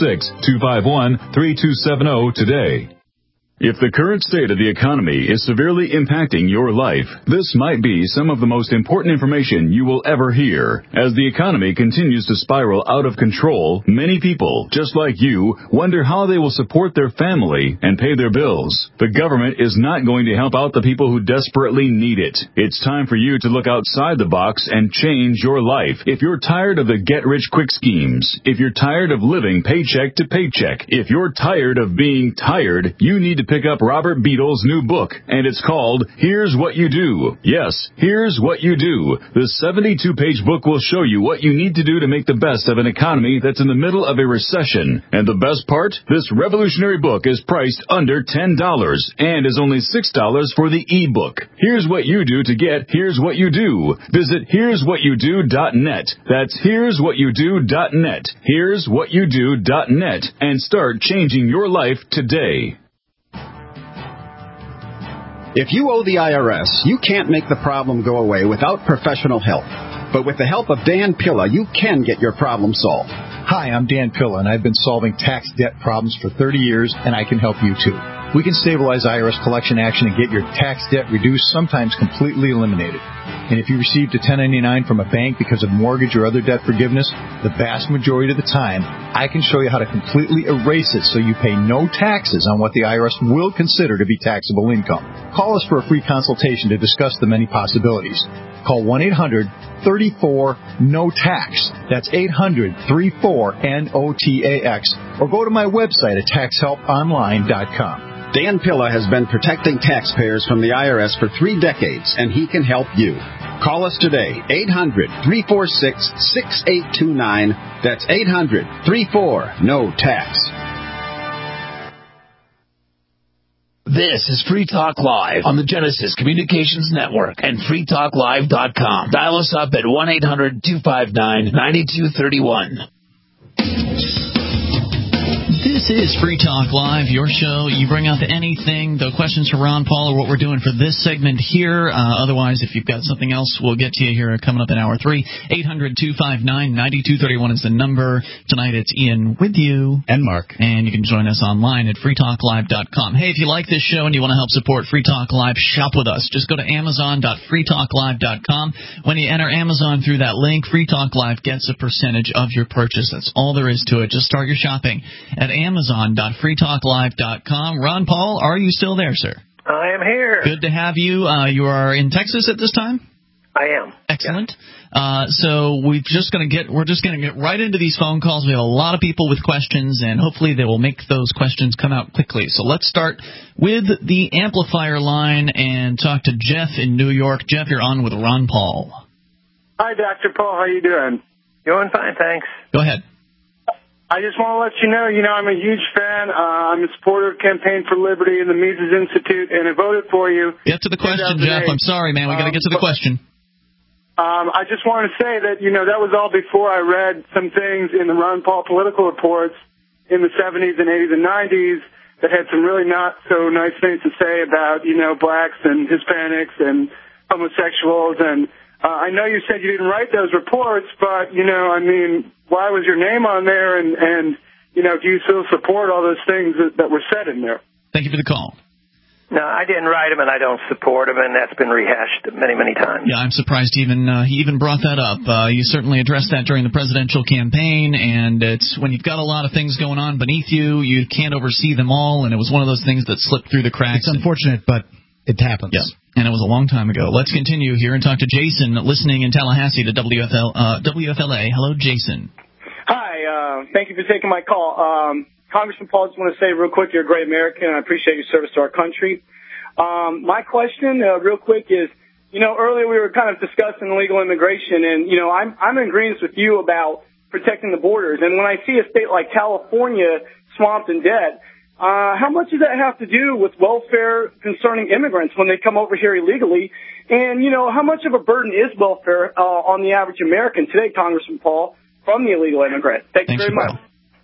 406-251-3270 today. If the current state of the economy is severely impacting your life, this might be some of the most important information you will ever hear. As the economy continues to spiral out of control, many people, just like you, wonder how they will support their family and pay their bills. The government is not going to help out the people who desperately need it. It's time for you to look outside the box and change your life. If you're tired of the get-rich-quick schemes, if you're tired of living paycheck to paycheck, if you're tired of being tired, you need to pick up Robert Beadle's new book, and it's called Here's What You Do. Yes, Here's What You Do. The 72-page book will show you what you need to do to make the best of an economy that's in the middle of a recession. And the best part? This revolutionary book is priced under $10 and is only $6 for the e-book. Here's what you do to get Here's What You Do. Visit here'swhatyoudo.net. That's here'swhatyoudo.net. Here'swhatyoudo.net and start changing your life today. If you owe the IRS, you can't make the problem go away without professional help. But with the help of Dan Pilla, you can get your problem solved. Hi, I'm Dan Pilla, and I've been solving tax debt problems for 30 years, and I can help you too. We can stabilize IRS collection action and get your tax debt reduced, sometimes completely eliminated. And if you received a 1099 from a bank because of mortgage or other debt forgiveness, the vast majority of the time, I can show you how to completely erase it so you pay no taxes on what the IRS will consider to be taxable income. Call us for a free consultation to discuss the many possibilities. Call 1-800-34-NO-TAX. That's 800-34-NOTAX. Or go to my website at taxhelponline.com. Dan Pilla has been protecting taxpayers from the IRS for 3 decades, and he can help you. Call us today, 800-346-6829. That's 800-34-NO-TAX. This is Free Talk Live on the Genesis Communications Network and freetalklive.com. Dial us up at 1-800-259-9231. This is Free Talk Live, your show. You bring up anything, the questions for Ron Paul, or what we're doing for this segment here. Otherwise, if you've got something else, we'll get to you here coming up in Hour 3. 800-259-9231 is the number. Tonight it's Ian with you. And Mark. And you can join us online at freetalklive.com. Hey, if you like this show and you want to help support Free Talk Live, shop with us. Just go to amazon.freetalklive.com. When you enter Amazon through that link, Free Talk Live gets a percentage of your purchase. That's all there is to it. Just start your shopping at amazon.freetalklive.com. Ron Paul, are you still there, sir? I am here. Good to have you. You are in Texas at this time? I am. Excellent. So we're just going to get right into these phone calls. We have a lot of people with questions, and hopefully they will make those questions come out quickly. So let's start with the amplifier line and talk to Jeff in New York. Jeff, you're on with Ron Paul. Hi, Dr. Paul. How you doing? Doing fine, thanks. Go ahead. I just want to let you know, I'm a huge fan. I'm a supporter of Campaign for Liberty and the Mises Institute, and I voted for you. Get to the question, Jeff. I'm sorry, man. We got to get to the question. I just want to say that, that was all before I read some things in the Ron Paul political reports in the 70s and 80s and 90s that had some really not so nice things to say about, blacks and Hispanics and homosexuals. And I know you said you didn't write those reports, but, why was your name on there? And do you still support all those things that were said in there? Thank you for the call. No, I didn't write them, and I don't support them, and that's been rehashed many, many times. Yeah, I'm surprised he even brought that up. You certainly addressed that during the presidential campaign, and it's when you've got a lot of things going on beneath you, you can't oversee them all, and it was one of those things that slipped through the cracks. It's unfortunate, but it happens. Yeah, and it was a long time ago. Let's continue here and talk to Jason, listening in Tallahassee to WFLA. Hello, Jason. Hi, thank you for taking my call. Congressman Paul, I just want to say real quick, you're a great American, and I appreciate your service to our country. My question, real quick, is, earlier we were kind of discussing illegal immigration, and, I'm in agreement with you about protecting the borders. And when I see a state like California swamped in debt, how much does that have to do with welfare concerning immigrants when they come over here illegally? And, how much of a burden is welfare on the average American today, Congressman Paul, from the illegal immigrant? Thank you very much.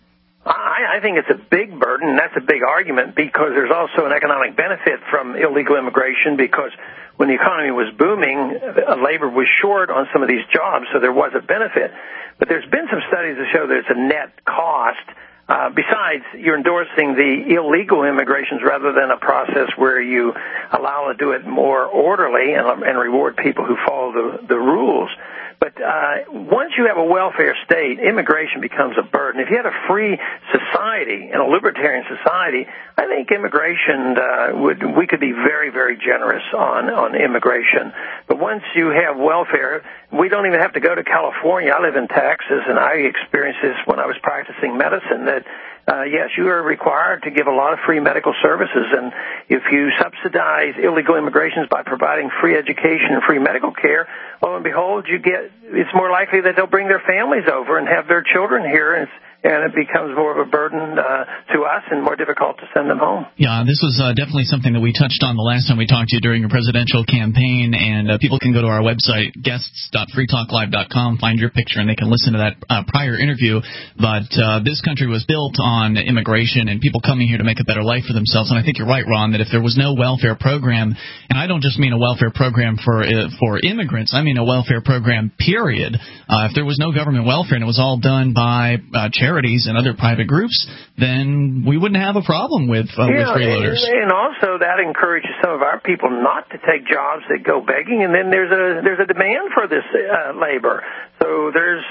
I think it's a big burden, and that's a big argument, because there's also an economic benefit from illegal immigration, because when the economy was booming, labor was short on some of these jobs, so there was a benefit. But there's been some studies that show there's a net cost. Besides, you're endorsing the illegal immigrations rather than a process where you allow to do it more orderly and reward people who follow the rules. But once you have a welfare state, immigration becomes a burden. If you had a free society and a libertarian society, I think immigration we could be very, very generous on immigration. But once you have welfare, we don't even have to go to California. I live in Texas, and I experienced this when I was practicing medicine, that yes, you are required to give a lot of free medical services, and if you subsidize illegal immigrations by providing free education and free medical care, lo and behold, it's more likely that they'll bring their families over and have their children here, and it becomes more of a burden to us and more difficult to send them home. Yeah, this was definitely something that we touched on the last time we talked to you during your presidential campaign, and people can go to our website, guests.freetalklive.com, find your picture, and they can listen to that prior interview. But this country was built on immigration and people coming here to make a better life for themselves, and I think you're right, Ron, that if there was no welfare program, and I don't just mean a welfare program for immigrants, I mean a welfare program, period. If there was no government welfare and it was all done by charities and other private groups, then we wouldn't have a problem with freeloaders. And also that encourages some of our people not to take jobs that go begging, and then there's a demand for this labor. So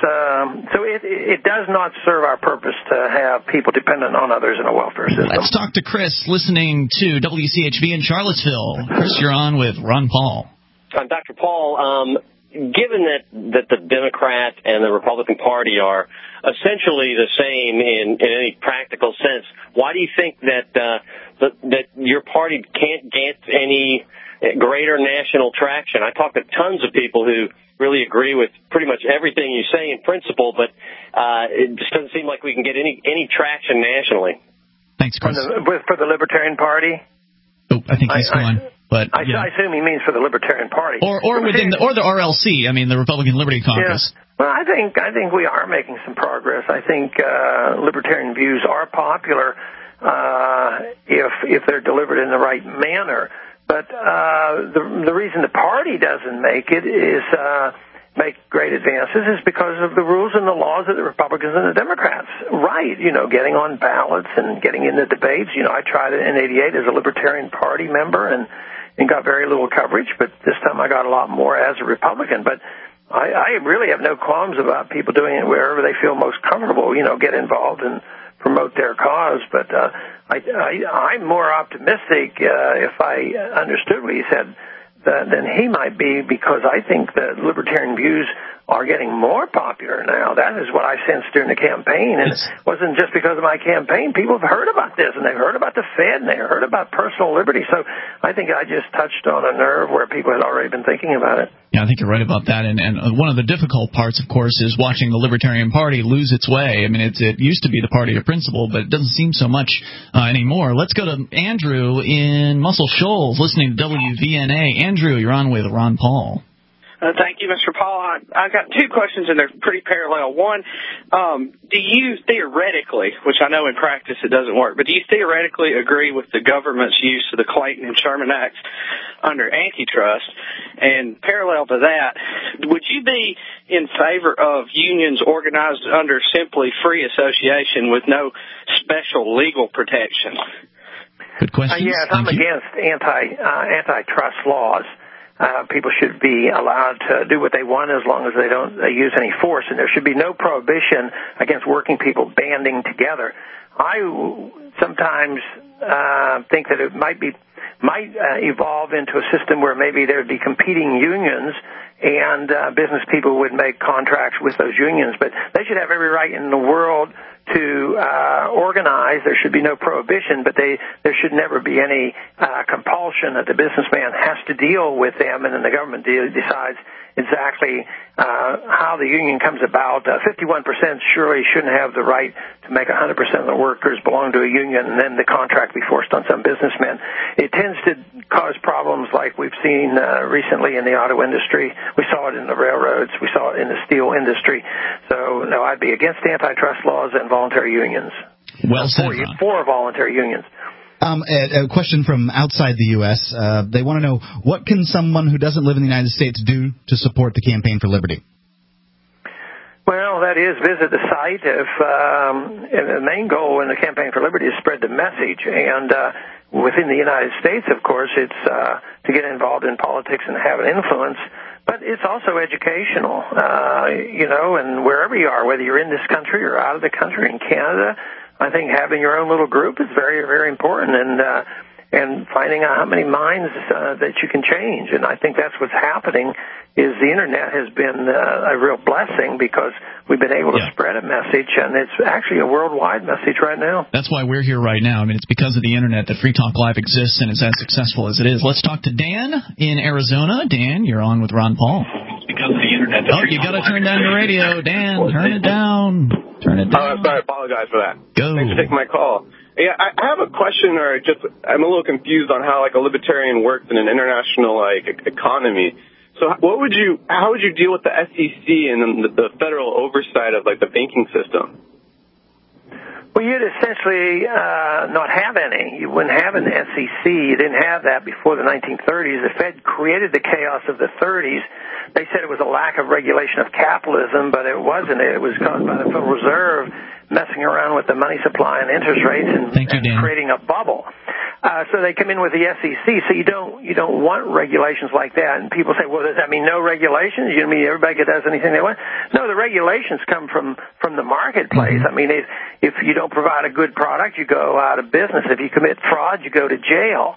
it does not serve our purpose to have people dependent on others in a welfare system. Let's talk to Chris, listening to WCHV in Charlottesville. Chris, you're on with Ron Paul. Dr. Paul, given that the Democrat and the Republican Party are essentially the same in any practical sense, why do you think that your party can't get any greater national traction? I talk to tons of people who really agree with pretty much everything you say in principle, but it just doesn't seem like we can get any traction nationally. Thanks, Chris. For the Libertarian Party? Oh, I think he's gone. But I assume he means for the Libertarian Party, or within the RLC. I mean, the Republican Liberty Caucus. Yeah. Well, I think we are making some progress. I think libertarian views are popular if they're delivered in the right manner. But the reason the party doesn't make it is make great advances is because of the rules and the laws that the Republicans and the Democrats write. Getting on ballots and getting into debates. I tried it in '88 as a Libertarian Party member and got very little coverage, but this time I got a lot more as a Republican. But I really have no qualms about people doing it wherever they feel most comfortable, get involved and promote their cause. But I'm more optimistic, if I understood what he said, than he might be, because I think that libertarian views are getting more popular now. That is what I sensed during the campaign, and it wasn't just because of my campaign. People have heard about this, and they've heard about the Fed, and they heard about personal liberty. So I think I just touched on a nerve where people had already been thinking about it. Yeah, I think you're right about that. And one of the difficult parts, of course, is watching the Libertarian Party lose its way. I mean, it used to be the party of principle, but it doesn't seem so much anymore. Let's go to Andrew in Muscle Shoals, listening to WVNA. Andrew, you're on with Ron Paul. Thank you, Mr. Paul. I've got two questions, and they're pretty parallel. One, do you theoretically, which I know in practice it doesn't work, but do you theoretically agree with the government's use of the Clayton and Sherman Acts under antitrust? And parallel to that, would you be in favor of unions organized under simply free association with no special legal protection? Good question. Yes, I'm against antitrust laws. People should be allowed to do what they want as long as they don't use any force, and there should be no prohibition against working people banding together. I sometimes think that it might evolve into a system where maybe there'd be competing unions and business people would make contracts with those unions. But they should have every right in the world to organize. There should be no prohibition, but there should never be any compulsion that the businessman has to deal with them, and then the government decides exactly how the union comes about. 51% surely shouldn't have the right to make 100% of the workers belong to a union and then the contract be forced on some businessmen. It tends to cause problems like we've seen recently in the auto industry. We saw it in the railroads. We saw it in the steel industry. So, no, I'd be against antitrust laws and voluntary unions. Well said, for voluntary unions. A question from outside the U.S. They want to know, what can someone who doesn't live in the United States do to support the Campaign for Liberty? Well, that is visit the site. And the main goal in the Campaign for Liberty is spread the message. And within the United States, of course, it's to get involved in politics and have an influence. But it's also educational, and wherever you are, whether you're in this country or out of the country, in Canada, I think having your own little group is very, very important, and finding out how many minds that you can change. And I think that's what's happening is the Internet has been a real blessing because we've been able to spread a message, and it's actually a worldwide message right now. That's why we're here right now. I mean, it's because of the Internet that Free Talk Live exists and is as successful as it is. Let's talk to Dan in Arizona. Dan, you're on with Ron Paul. It's because of the Internet that you got to turn down your radio. Dan, turn it down. Turn it down. Sorry, I apologize for that. Go. Thanks for taking my call. Yeah, I have a question, or I'm a little confused on how a libertarian works in an international economy. So how would you deal with the SEC and the federal oversight of the banking system? Well, you'd essentially not have any. You wouldn't have an SEC. You didn't have that before the 1930s. The Fed created the chaos of the 30s. They said it was a lack of regulation of capitalism, but it wasn't. It was caused by the Federal Reserve messing around with the money supply and interest rates and creating a bubble. So they come in with the SEC. So you don't want regulations like that. And people say, well, does that mean no regulations? You mean everybody does anything they want? No, the regulations come from the marketplace. I mean, if you don't provide a good product, you go out of business. If you commit fraud, you go to jail.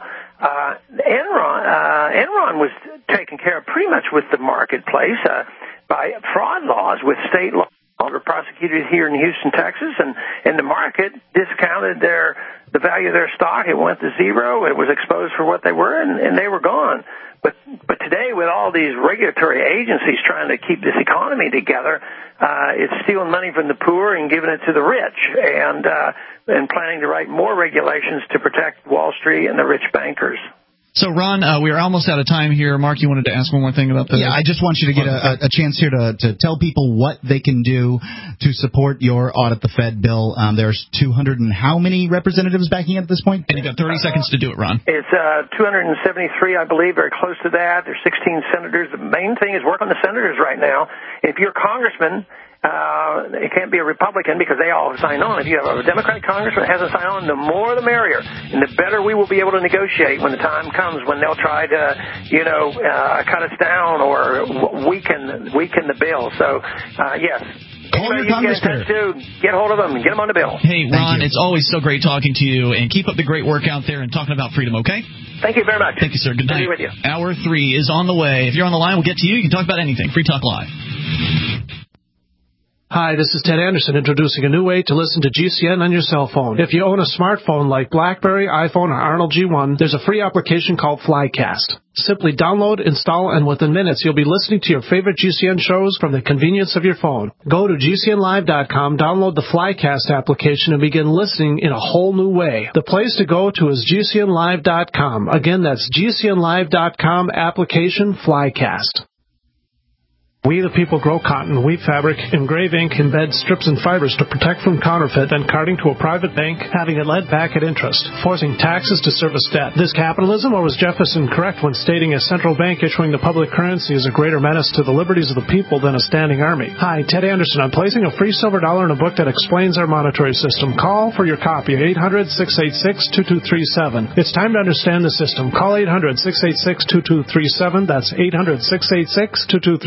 Enron was taken care of pretty much with the marketplace by fraud laws, with state laws. Were prosecuted here in Houston, Texas, and the market discounted the value of their stock. It went to zero. It was exposed for what they were, and they were gone. But today, with all these regulatory agencies trying to keep this economy together, it's stealing money from the poor and giving it to the rich, and planning to write more regulations to protect Wall Street and the rich bankers. So, Ron, we are almost out of time here. Mark, you wanted to ask one more thing about the... Yeah, I just want you to get a chance here to tell people what they can do to support your Audit the Fed bill. There's 200 and how many representatives backing it at this point? And you've got 30 seconds to do it, Ron. It's 273, I believe, very close to that. There's 16 senators. The main thing is work on the senators right now. If you're a congressman... it can't be a Republican because they all sign on. If you have a Democratic congressman that hasn't signed on, the more the merrier, and the better we will be able to negotiate when the time comes when they'll try to, cut us down or weaken the bill. So, yes. Call your congressman. Get hold of them and get them on the bill. Hey, Ron, it's always so great talking to you, and keep up the great work out there and talking about freedom, okay? Thank you very much. Thank you, sir. Good night. Good to be with you. Hour 3 is on the way. If you're on the line, we'll get to you. You can talk about anything. Free Talk Live. Hi, this is Ted Anderson introducing a new way to listen to GCN on your cell phone. If you own a smartphone like BlackBerry, iPhone, or Arnold G1, there's a free application called Flycast. Simply download, install, and within minutes you'll be listening to your favorite GCN shows from the convenience of your phone. Go to GCNlive.com, download the Flycast application, and begin listening in a whole new way. The place to go to is GCNlive.com. Again, that's GCNlive.com, application Flycast. We the people grow cotton, weave fabric, engrave ink, embed strips and fibers to protect from counterfeit, then carting to a private bank, having it lent back at interest, forcing taxes to service debt. This capitalism, or was Jefferson correct when stating a central bank issuing the public currency is a greater menace to the liberties of the people than a standing army? Hi, Ted Anderson. I'm placing a free silver dollar in a book that explains our monetary system. Call for your copy at 800-686-2237. It's time to understand the system. Call 800-686-2237. That's 800-686-2237.